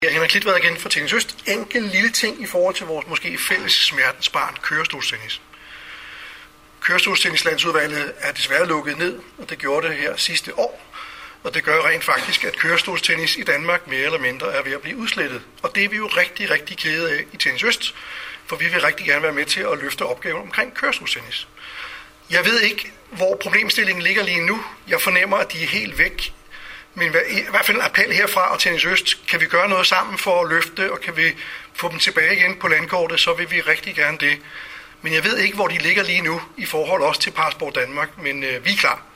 Ja, Henrik Klitvad igen fra Tennis Øst. Enkel lille ting i forhold til vores måske fælles smertensbarn, kørestolstennis. Kørestolstennislandsudvalget er desværre lukket ned, og det gjorde det her sidste år. Og det gør rent faktisk, at kørestolstennis i Danmark mere eller mindre er ved at blive udslettet. Og det er vi jo rigtig, rigtig kede af i Tennis Øst, for vi vil rigtig gerne være med til at løfte opgaven omkring kørestolstennis. Jeg ved ikke, hvor problemstillingen ligger lige nu. Jeg fornemmer, at de er helt væk. Men i hvert fald en appel herfra og Tennis Øst. Kan vi gøre noget sammen for at løfte, og kan vi få dem tilbage igen på landkortet, så vil vi rigtig gerne det. Men jeg ved ikke, hvor de ligger lige nu i forhold også til Passport Danmark, men vi er klar.